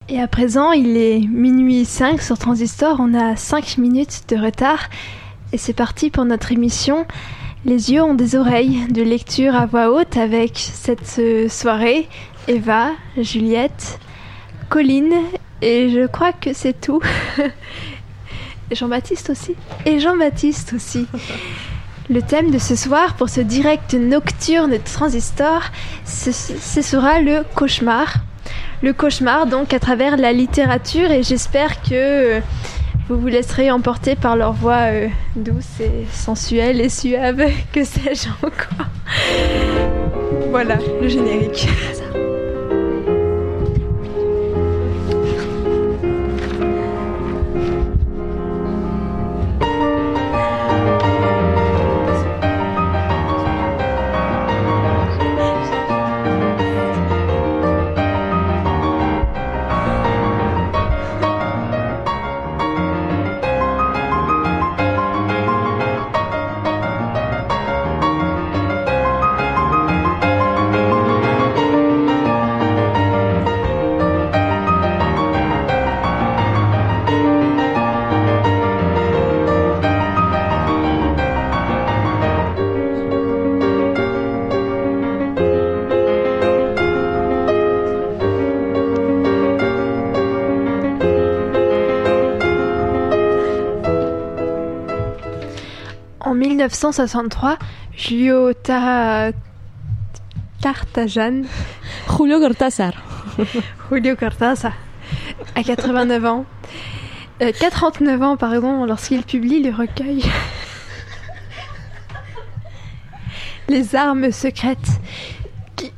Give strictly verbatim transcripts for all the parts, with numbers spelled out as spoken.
Et à présent, il est minuit cinq sur Transistor, on a cinq minutes de retard et c'est parti pour notre émission Les yeux ont des oreilles, de lecture à voix haute avec cette soirée Eva, Juliette, Colline et je crois que c'est tout. Et Jean-Baptiste aussi. Et Jean-Baptiste aussi. Le thème de ce soir pour ce direct nocturne de Transistor, ce, ce sera le cauchemar. Le cauchemar, donc, à travers la littérature, et j'espère que vous vous laisserez emporter par leur voix euh, douce et sensuelle et suave, que sais-je encore. Voilà, le générique. En mille neuf cent soixante-trois, Julio Ta... Tartajan... Julio Cortázar. Julio Cortázar, à quatre-vingt-neuf ans. Euh, qu'à trente-neuf ans, pardon, lorsqu'il publie le recueil Les armes secrètes, qui...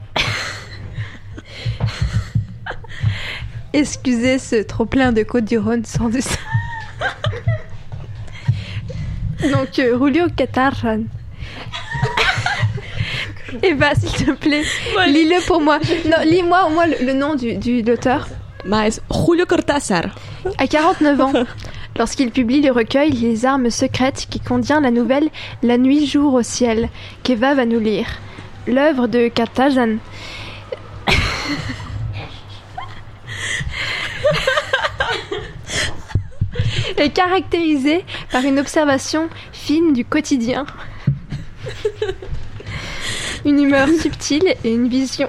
Excusez ce trop-plein de Côte-du-Rhône sans dessin. Donc, euh, Julio Cortázar. Eva, s'il te plaît, ouais. Lis-le pour moi. Non, lis-moi au moins le, le nom du, du, de l'auteur. Mais Julio Cortázar. À quarante-neuf ans, lorsqu'il publie le recueil Les armes secrètes qui contient la nouvelle La nuit jour au ciel, qu'Eva va nous lire. L'œuvre de Cortázar est caractérisée par une observation fine du quotidien, une humeur subtile et une vision.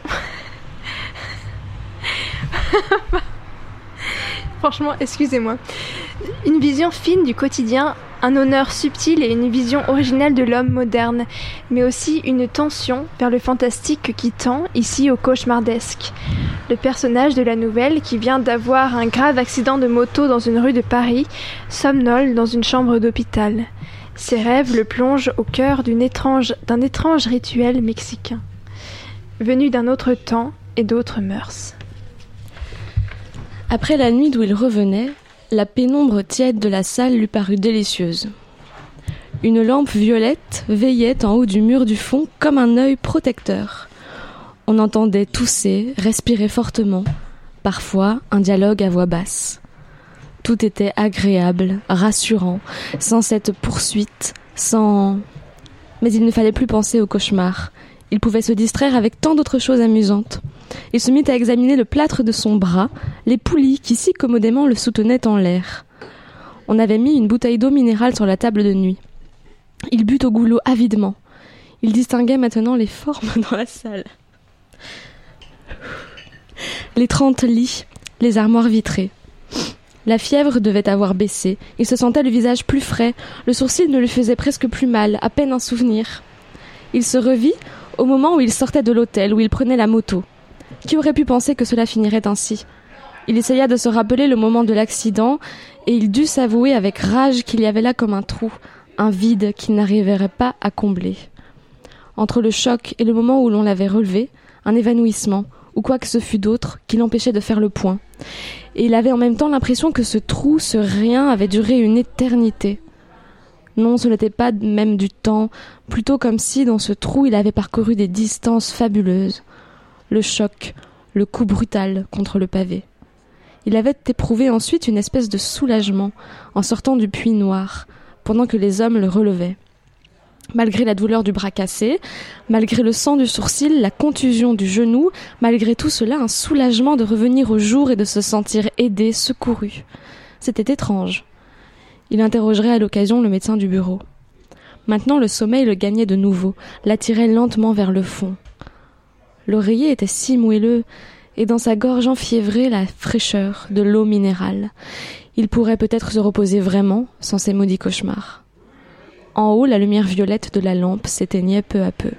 Franchement, excusez-moi. Une vision fine du quotidien, un honneur subtil et une vision originale de l'homme moderne, mais aussi une tension vers le fantastique qui tend, ici, au cauchemardesque. Le personnage de la nouvelle, qui vient d'avoir un grave accident de moto dans une rue de Paris, somnole dans une chambre d'hôpital. Ses rêves le plongent au cœur d'une étrange, d'un étrange rituel mexicain, venu d'un autre temps et d'autres mœurs. Après la nuit d'où il revenait, la pénombre tiède de la salle lui parut délicieuse. Une lampe violette veillait en haut du mur du fond comme un œil protecteur. On entendait tousser, respirer fortement, parfois un dialogue à voix basse. Tout était agréable, rassurant, sans cette poursuite, sans... Mais il ne fallait plus penser au cauchemar. Il pouvait se distraire avec tant d'autres choses amusantes. Il se mit à examiner le plâtre de son bras, les poulies qui si commodément le soutenaient en l'air. On avait mis une bouteille d'eau minérale sur la table de nuit. Il but au goulot avidement. Il distinguait maintenant les formes dans la salle. Les trente lits, les armoires vitrées. La fièvre devait avoir baissé. Il se sentait le visage plus frais. Le sourcil ne lui faisait presque plus mal, à peine un souvenir. Il se revit au moment où il sortait de l'hôtel, où il prenait la moto. Qui aurait pu penser que cela finirait ainsi ? Il essaya de se rappeler le moment de l'accident, et il dut s'avouer avec rage qu'il y avait là comme un trou, un vide qu'il n'arriverait pas à combler. Entre le choc et le moment où l'on l'avait relevé, un évanouissement, ou quoi que ce fût d'autre, qui l'empêchait de faire le point. Et il avait en même temps l'impression que ce trou, ce rien, avait duré une éternité. Non, ce n'était pas même du temps, plutôt comme si, dans ce trou, il avait parcouru des distances fabuleuses. Le choc, le coup brutal contre le pavé. Il avait éprouvé ensuite une espèce de soulagement en sortant du puits noir, pendant que les hommes le relevaient. Malgré la douleur du bras cassé, malgré le sang du sourcil, la contusion du genou, malgré tout cela, un soulagement de revenir au jour et de se sentir aidé, secouru. C'était étrange. Il interrogerait à l'occasion le médecin du bureau. Maintenant, le sommeil le gagnait de nouveau, l'attirait lentement vers le fond. L'oreiller était si moelleux, et dans sa gorge enfiévrée la fraîcheur de l'eau minérale. Il pourrait peut-être se reposer vraiment sans ces maudits cauchemars. En haut, la lumière violette de la lampe s'éteignait peu à peu.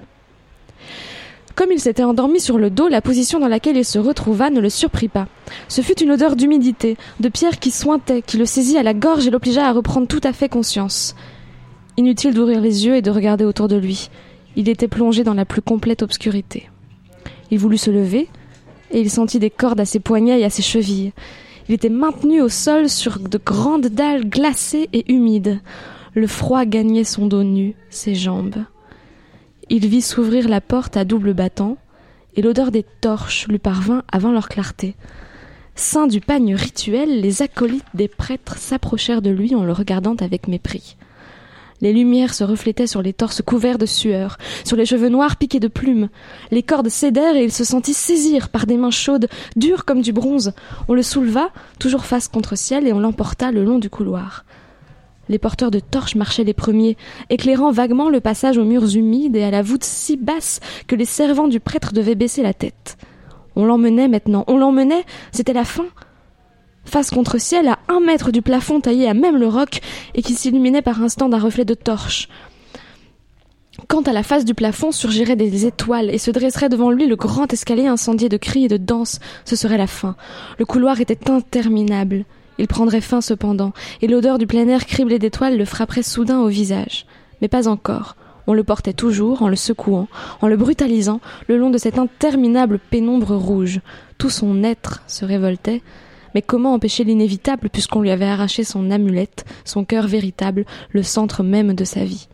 Comme il s'était endormi sur le dos, la position dans laquelle il se retrouva ne le surprit pas. Ce fut une odeur d'humidité, de pierre qui suintait, qui le saisit à la gorge et l'obligea à reprendre tout à fait conscience. Inutile d'ouvrir les yeux et de regarder autour de lui. Il était plongé dans la plus complète obscurité. Il voulut se lever, et il sentit des cordes à ses poignets et à ses chevilles. Il était maintenu au sol sur de grandes dalles glacées et humides. Le froid gagnait son dos nu, ses jambes. Il vit s'ouvrir la porte à double battant, et l'odeur des torches lui parvint avant leur clarté. Saints du pagne rituel, les acolytes des prêtres s'approchèrent de lui en le regardant avec mépris. Les lumières se reflétaient sur les torses couverts de sueur, sur les cheveux noirs piqués de plumes. Les cordes cédèrent et il se sentit saisir par des mains chaudes, dures comme du bronze. On le souleva, toujours face contre ciel, et on l'emporta le long du couloir. Les porteurs de torches marchaient les premiers, éclairant vaguement le passage aux murs humides et à la voûte si basse que les servants du prêtre devaient baisser la tête. On l'emmenait maintenant, on l'emmenait, c'était la fin. Face contre ciel, à un mètre du plafond taillé à même le roc et qui s'illuminait par instants d'un reflet de torche. Quant à la face du plafond, surgiraient des étoiles et se dresserait devant lui le grand escalier incendié de cris et de danses. Ce serait la fin. Le couloir était interminable. Il prendrait fin cependant, et l'odeur du plein air criblé d'étoiles le frapperait soudain au visage. Mais pas encore. On le portait toujours, en le secouant, en le brutalisant, le long de cette interminable pénombre rouge. Tout son être se révoltait. Mais comment empêcher l'inévitable puisqu'on lui avait arraché son amulette, son cœur véritable, le centre même de sa vie?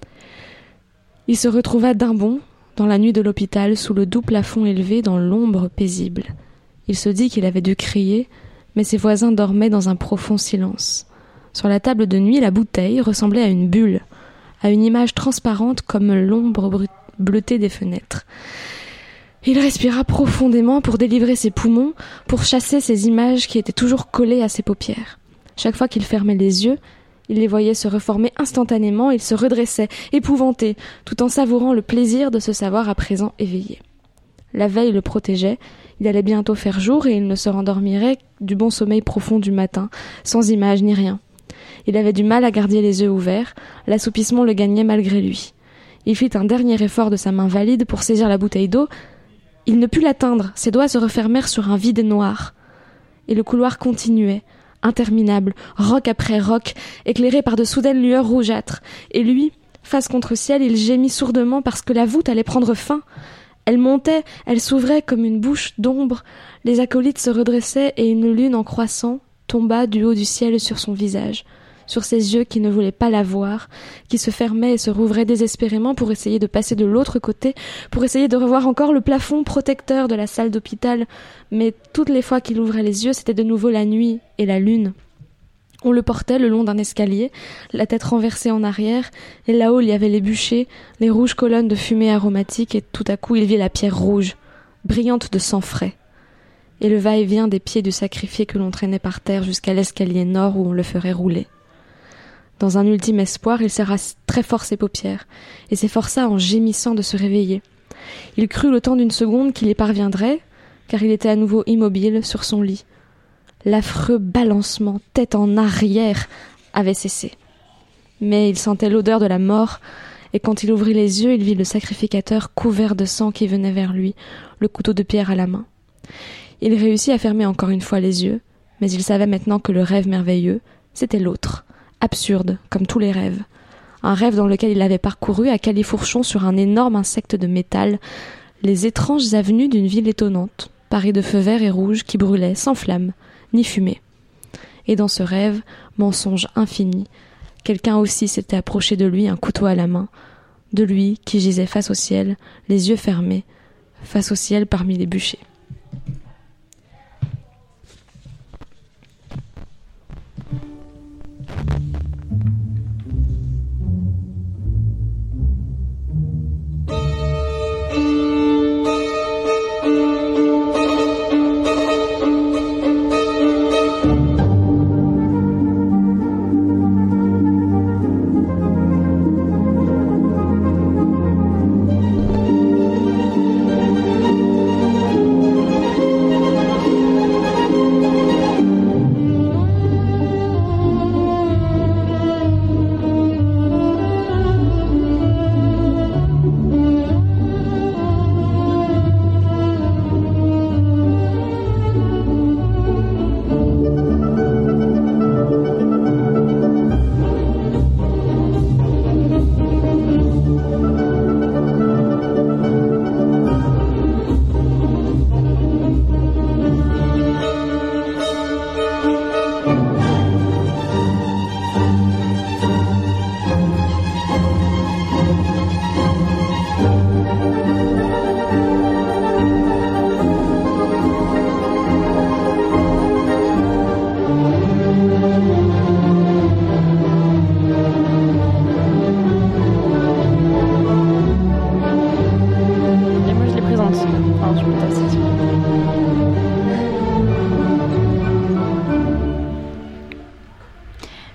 Il se retrouva d'un bond, dans la nuit de l'hôpital, sous le doux plafond élevé, dans l'ombre paisible. Il se dit qu'il avait dû crier, mais ses voisins dormaient dans un profond silence. Sur la table de nuit, la bouteille ressemblait à une bulle, à une image transparente comme l'ombre bleutée des fenêtres. Il respira profondément pour délivrer ses poumons, pour chasser ces images qui étaient toujours collées à ses paupières. Chaque fois qu'il fermait les yeux, il les voyait se reformer instantanément, il se redressait, épouvanté, tout en savourant le plaisir de se savoir à présent éveillé. La veille le protégeait, il allait bientôt faire jour et il ne se rendormirait du bon sommeil profond du matin, sans image ni rien. Il avait du mal à garder les yeux ouverts, l'assoupissement le gagnait malgré lui. Il fit un dernier effort de sa main valide pour saisir la bouteille d'eau. Il ne put l'atteindre, ses doigts se refermèrent sur un vide noir. Et le couloir continuait, interminable, roc après roc, éclairé par de soudaines lueurs rougeâtres. Et lui, face contre ciel, il gémit sourdement parce que la voûte allait prendre fin. Elle montait, elle s'ouvrait comme une bouche d'ombre, les acolytes se redressaient et une lune en croissant tomba du haut du ciel sur son visage, sur ses yeux qui ne voulaient pas la voir, qui se fermaient et se rouvraient désespérément pour essayer de passer de l'autre côté, pour essayer de revoir encore le plafond protecteur de la salle d'hôpital, mais toutes les fois qu'il ouvrait les yeux, c'était de nouveau la nuit et la lune. On le portait le long d'un escalier, la tête renversée en arrière, et là-haut il y avait les bûchers, les rouges colonnes de fumée aromatique, et tout à coup il vit la pierre rouge, brillante de sang frais, et le va-et-vient des pieds du sacrifié que l'on traînait par terre jusqu'à l'escalier nord où on le ferait rouler. Dans un ultime espoir, il serra très fort ses paupières, et s'efforça en gémissant de se réveiller. Il crut le temps d'une seconde qu'il y parviendrait, car il était à nouveau immobile sur son lit. L'affreux balancement, tête en arrière, avait cessé. Mais il sentait l'odeur de la mort, et quand il ouvrit les yeux, il vit le sacrificateur couvert de sang qui venait vers lui, le couteau de pierre à la main. Il réussit à fermer encore une fois les yeux, mais il savait maintenant que le rêve merveilleux, c'était l'autre, absurde, comme tous les rêves. Un rêve dans lequel il avait parcouru à califourchon sur un énorme insecte de métal les étranges avenues d'une ville étonnante, parée de feux verts et rouges qui brûlaient sans flamme, ni fumée. Et dans ce rêve, mensonge infini, quelqu'un aussi s'était approché de lui, un couteau à la main, de lui qui gisait face au ciel, les yeux fermés, face au ciel parmi les bûchers.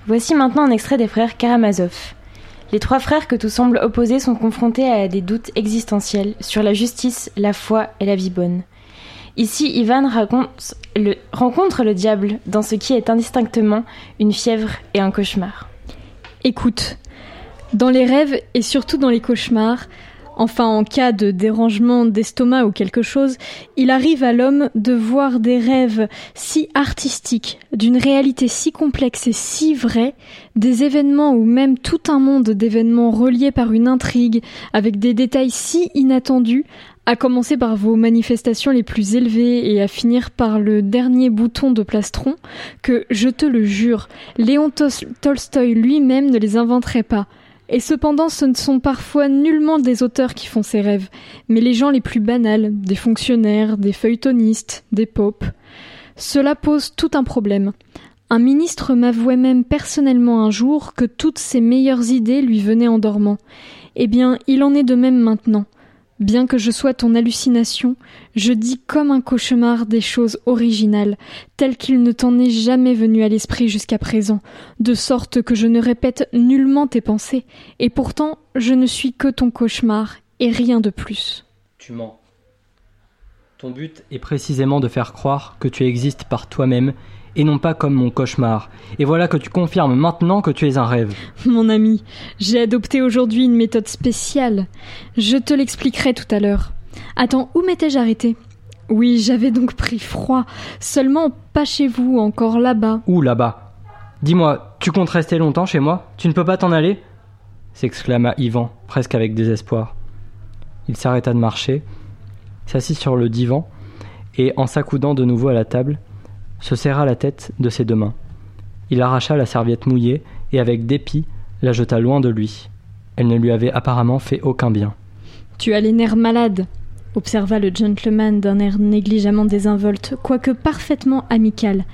Voici maintenant un extrait des frères Karamazov. Les trois frères que tout semble opposer sont confrontés à des doutes existentiels sur la justice, la foi et la vie bonne. Ici, Ivan raconte le, rencontre le diable dans ce qui est indistinctement une fièvre et un cauchemar. Écoute, dans les rêves et surtout dans les cauchemars, enfin en cas de dérangement d'estomac ou quelque chose, il arrive à l'homme de voir des rêves si artistiques, d'une réalité si complexe et si vraie, des événements ou même tout un monde d'événements reliés par une intrigue, avec des détails si inattendus, à commencer par vos manifestations les plus élevées et à finir par le dernier bouton de plastron, que, je te le jure, Léon Tol- Tolstoï lui-même ne les inventerait pas. Et cependant, ce ne sont parfois nullement des auteurs qui font ces rêves, mais les gens les plus banals, des fonctionnaires, des feuilletonistes, des popes. Cela pose tout un problème. Un ministre m'avouait même personnellement un jour que toutes ses meilleures idées lui venaient en dormant. Eh bien, il en est de même maintenant. Bien que je sois ton hallucination, je dis comme un cauchemar des choses originales, telles qu'il ne t'en est jamais venu à l'esprit jusqu'à présent, de sorte que je ne répète nullement tes pensées, et pourtant je ne suis que ton cauchemar, et rien de plus. Tu mens. Ton but est précisément de faire croire que tu existes par toi-même, et non pas comme mon cauchemar. Et voilà que tu confirmes maintenant que tu es un rêve. Mon ami, j'ai adopté aujourd'hui une méthode spéciale. Je te l'expliquerai tout à l'heure. Attends, où m'étais-je arrêté ? Oui, j'avais donc pris froid. Seulement pas chez vous, encore là-bas. Où là-bas ? Dis-moi, tu comptes rester longtemps chez moi ? Tu ne peux pas t'en aller ? S'exclama Ivan, presque avec désespoir. Il s'arrêta de marcher, s'assit sur le divan, et en s'accoudant de nouveau à la table, se serra la tête de ses deux mains. Il arracha la serviette mouillée et avec dépit la jeta loin de lui. Elle ne lui avait apparemment fait aucun bien. « Tu as les nerfs malades », observa le gentleman d'un air négligemment désinvolte, quoique parfaitement amical.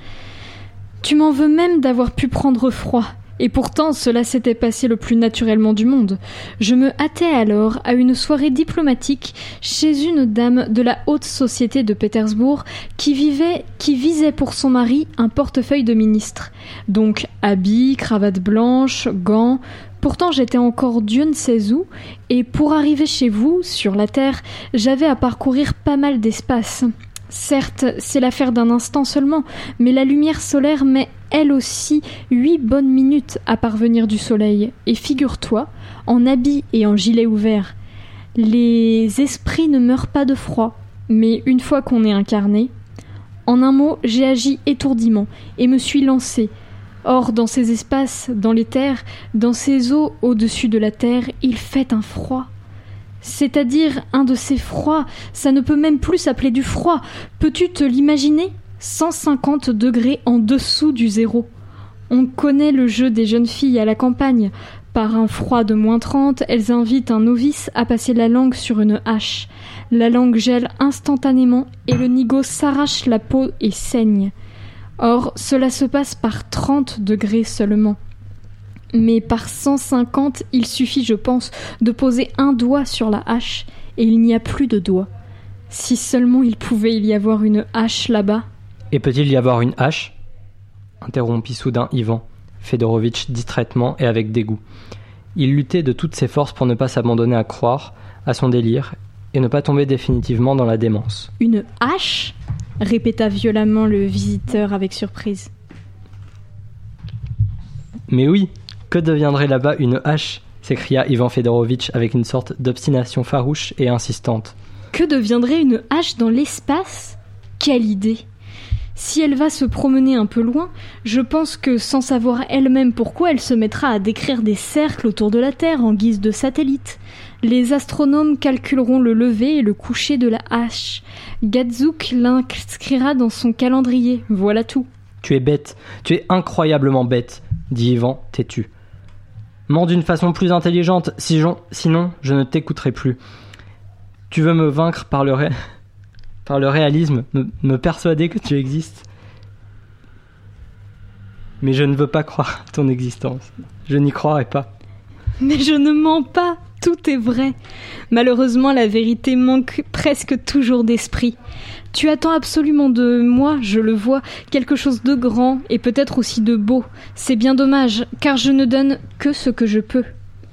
« Tu m'en veux même d'avoir pu prendre froid. Et pourtant, cela s'était passé le plus naturellement du monde. Je me hâtais alors à une soirée diplomatique chez une dame de la haute société de Pétersbourg qui vivait, qui visait pour son mari un portefeuille de ministre. Donc, habits, cravate blanche, gants. Pourtant, j'étais encore Dieu ne sait où, et pour arriver chez vous, sur la terre, j'avais à parcourir pas mal d'espace. Certes, c'est l'affaire d'un instant seulement, mais la lumière solaire met elle aussi huit bonnes minutes à parvenir du soleil. Et figure-toi, en habit et en gilet ouvert, les esprits ne meurent pas de froid, mais une fois qu'on est incarné, en un mot, j'ai agi étourdiment et me suis lancé. Or, dans ces espaces, dans les terres, dans ces eaux au-dessus de la terre, il fait un froid. C'est-à-dire un de ces froids, ça ne peut même plus s'appeler du froid. Peux-tu te l'imaginer ? cent cinquante degrés en dessous du zéro. On connaît le jeu des jeunes filles à la campagne. Par un froid de moins trente, elles invitent un novice à passer la langue sur une hache. La langue gèle instantanément et le nigo s'arrache la peau et saigne. Or, cela se passe par trente degrés seulement. Mais par cent cinquante, il suffit, je pense, de poser un doigt sur la hache, et il n'y a plus de doigt. Si seulement il pouvait y avoir une hache là-bas. Et peut-il y avoir une hache ? Interrompit soudain Ivan, Fédorovitch distraitement et avec dégoût. Il luttait de toutes ses forces pour ne pas s'abandonner à croire, à son délire, et ne pas tomber définitivement dans la démence. Une hache ? Répéta violemment le visiteur avec surprise. Mais oui, que deviendrait là-bas une hache ? S'écria Ivan Fédorovitch avec une sorte d'obstination farouche et insistante. Que deviendrait une hache dans l'espace ? Quelle idée ! Si elle va se promener un peu loin, je pense que sans savoir elle-même pourquoi, elle se mettra à décrire des cercles autour de la Terre en guise de satellite. Les astronomes calculeront le lever et le coucher de la hache. Gadzouk l'inscrira dans son calendrier, voilà tout. Tu es bête, tu es incroyablement bête, dit Ivan, têtu. Mens d'une façon plus intelligente, sinon je ne t'écouterai plus. Tu veux me vaincre par le, ré... par le réalisme, me... me persuader que tu existes. Mais je ne veux pas croire à ton existence. Je n'y croirai pas. Mais je ne mens pas. tout est vrai. Malheureusement, la vérité manque presque toujours d'esprit. Tu attends absolument de moi, je le vois, quelque chose de grand et peut-être aussi de beau. C'est bien dommage, car je ne donne que ce que je peux.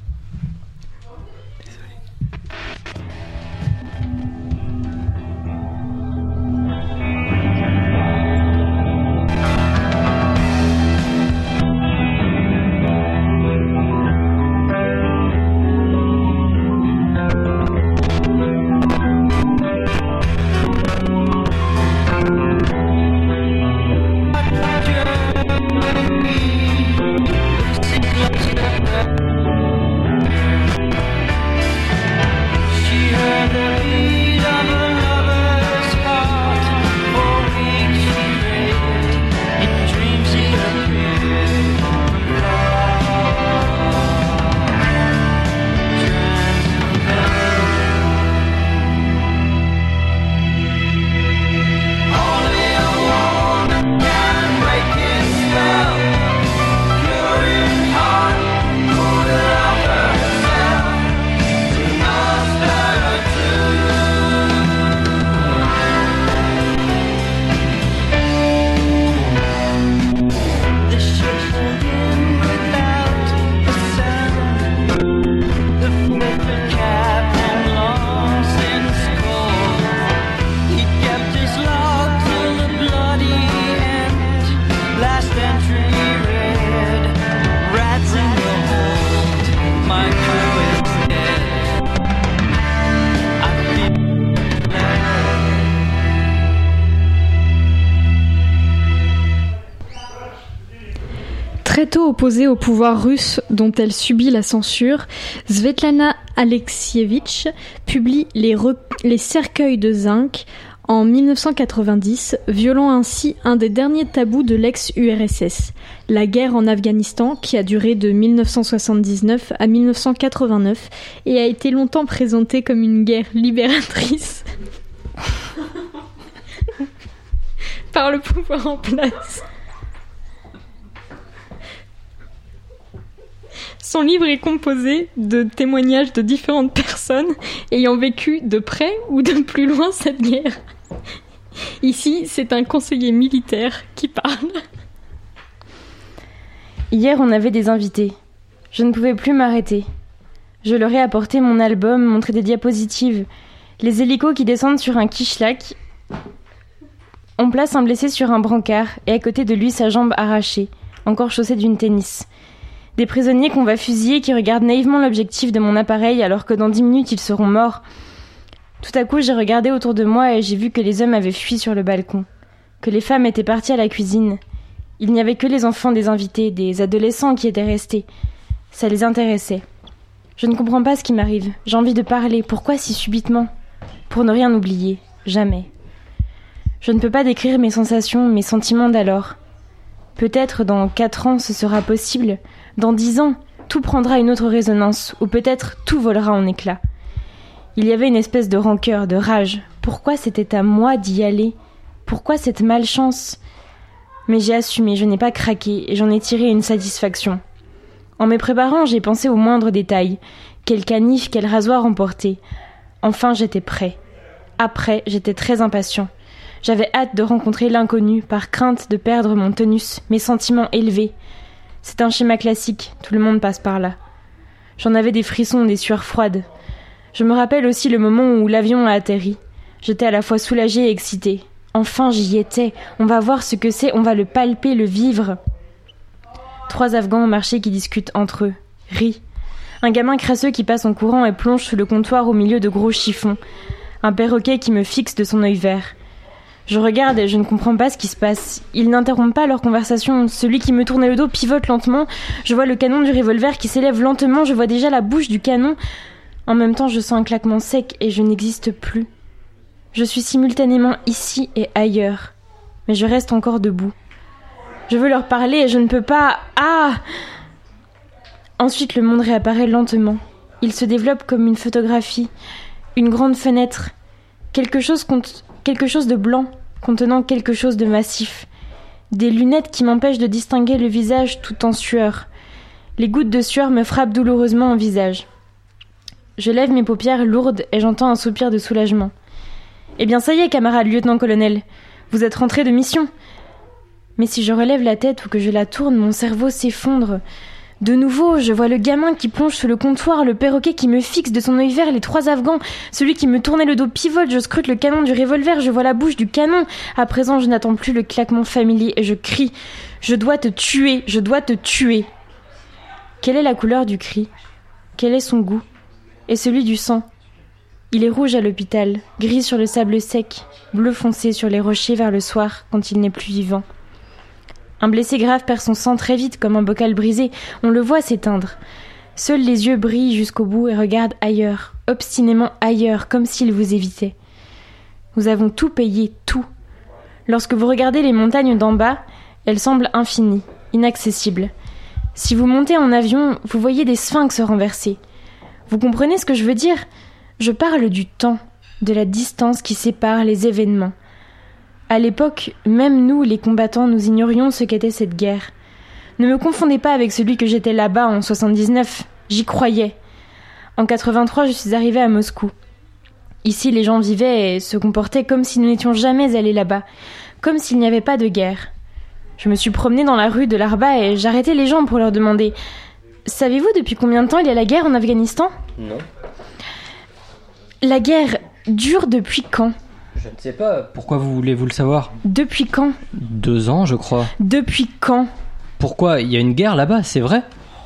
Très tôt opposée au pouvoir russe dont elle subit la censure, Svetlana Alexievitch publie les, re- les cercueils de zinc en dix-neuf cent quatre-vingt-dix, violant ainsi un des derniers tabous de l'ex-U R S S, la guerre en Afghanistan qui a duré de dix-neuf cent soixante-dix-neuf à dix-neuf cent quatre-vingt-neuf et a été longtemps présentée comme une guerre libératrice par le pouvoir en place. Son livre est composé de témoignages de différentes personnes ayant vécu de près ou de plus loin cette guerre. Ici, c'est un conseiller militaire qui parle. Hier, on avait des invités. Je ne pouvais plus m'arrêter. Je leur ai apporté mon album, montré des diapositives. Les hélicos qui descendent sur un kishlak. On place un blessé sur un brancard et à côté de lui sa jambe arrachée, encore chaussée d'une tennis. Des prisonniers qu'on va fusiller qui regardent naïvement l'objectif de mon appareil alors que dans dix minutes ils seront morts. Tout à coup j'ai regardé autour de moi et j'ai vu que les hommes avaient fui sur le balcon, que les femmes étaient parties à la cuisine. Il n'y avait que les enfants des invités, des adolescents qui étaient restés. Ça les intéressait. Je ne comprends pas ce qui m'arrive. J'ai envie de parler. Pourquoi si subitement ? Pour ne rien oublier. Jamais. Je ne peux pas décrire mes sensations, mes sentiments d'alors. Peut-être dans quatre ans ce sera possible. Dans dix ans, tout prendra une autre résonance, ou peut-être tout volera en éclats. Il y avait une espèce de rancœur, de rage. Pourquoi c'était à moi d'y aller ? Pourquoi cette malchance ? Mais j'ai assumé, je n'ai pas craqué, et j'en ai tiré une satisfaction. En me préparant, j'ai pensé aux moindres détails. Quel canif, quel rasoir emporter. Enfin, j'étais prêt. Après, j'étais très impatient. J'avais hâte de rencontrer l'inconnu, par crainte de perdre mon tonus, mes sentiments élevés. C'est un schéma classique, tout le monde passe par là. J'en avais des frissons, des sueurs froides. Je me rappelle aussi le moment où l'avion a atterri. J'étais à la fois soulagée et excitée. Enfin, j'y étais. On va voir ce que c'est, on va le palper, le vivre. Trois Afghans au marché qui discutent entre eux, rient. Un gamin crasseux qui passe en courant et plonge sous le comptoir au milieu de gros chiffons. Un perroquet qui me fixe de son œil vert. Je regarde et je ne comprends pas ce qui se passe. Ils n'interrompent pas leur conversation. Celui qui me tournait le dos pivote lentement. Je vois le canon du revolver qui s'élève lentement. Je vois déjà la bouche du canon. En même temps, je sens un claquement sec et je n'existe plus. Je suis simultanément ici et ailleurs. Mais je reste encore debout. Je veux leur parler et je ne peux pas... Ah ! Ensuite, le monde réapparaît lentement. Il se développe comme une photographie. Une grande fenêtre. Quelque chose compte... Quelque chose de blanc, contenant quelque chose de massif. Des lunettes qui m'empêchent de distinguer le visage tout en sueur. Les gouttes de sueur me frappent douloureusement au visage. Je lève mes paupières lourdes et j'entends un soupir de soulagement. Eh bien, ça y est, camarade lieutenant-colonel. Vous êtes rentré de mission. Mais si je relève la tête ou que je la tourne, mon cerveau s'effondre. De nouveau, je vois le gamin qui plonge sous le comptoir, le perroquet qui me fixe de son œil vert, les trois Afghans, celui qui me tournait le dos pivote, je scrute le canon du revolver, je vois la bouche du canon. À présent, je n'attends plus le claquement familier et je crie. Je dois te tuer, je dois te tuer. Quelle est la couleur du cri ? Quel est son goût ? Et celui du sang ? Il est rouge à l'hôpital, gris sur le sable sec, bleu foncé sur les rochers vers le soir quand il n'est plus vivant. Un blessé grave perd son sang très vite comme un bocal brisé, on le voit s'éteindre. Seuls les yeux brillent jusqu'au bout et regardent ailleurs, obstinément ailleurs, comme s'ils vous évitaient. Nous avons tout payé, tout. Lorsque vous regardez les montagnes d'en bas, elles semblent infinies, inaccessibles. Si vous montez en avion, vous voyez des sphinx renversés. Vous comprenez ce que je veux dire ? Je parle du temps, de la distance qui sépare les événements. À l'époque, même nous, les combattants, nous ignorions ce qu'était cette guerre. Ne me confondez pas avec celui que j'étais là-bas en soixante-dix-neuf. J'y croyais. En quatre-vingt-trois, je suis arrivée à Moscou. Ici, les gens vivaient et se comportaient comme si nous n'étions jamais allés là-bas, comme s'il n'y avait pas de guerre. Je me suis promenée dans la rue de l'Arba et j'arrêtais les gens pour leur demander « Savez-vous depuis combien de temps il y a la guerre en Afghanistan ?» Non. La guerre dure depuis quand ? Je ne sais pas. Pourquoi vous voulez-vous le savoir ? Depuis quand ? Deux ans, je crois. Depuis quand ? Pourquoi ? Il y a une guerre là-bas, c'est vrai ?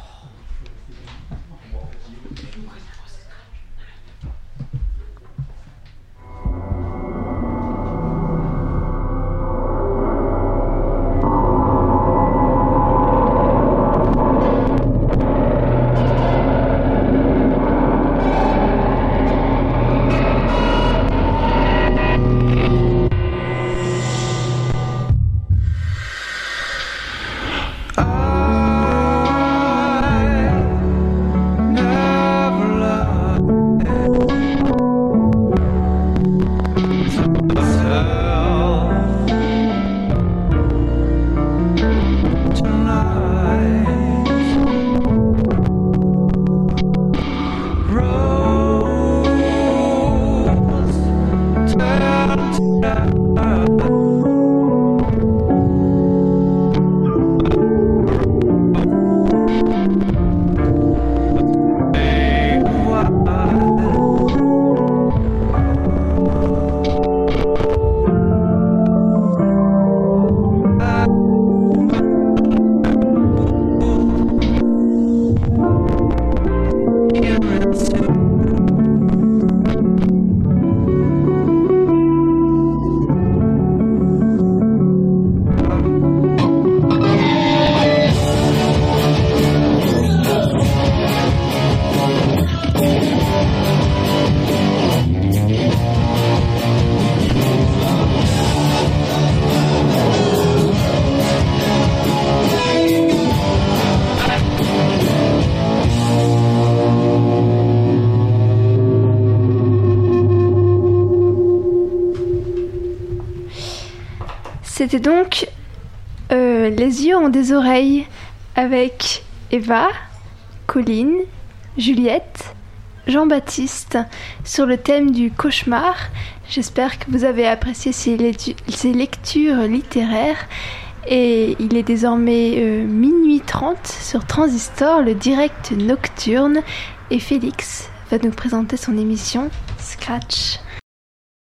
C'était donc euh, Les yeux ont des oreilles avec Eva, Colline, Juliette, Jean-Baptiste sur le thème du cauchemar. J'espère que vous avez apprécié ces, letu- ces lectures littéraires. Et il est désormais euh, minuit trente sur Transistor, le direct nocturne. Et Félix va nous présenter son émission Scratch.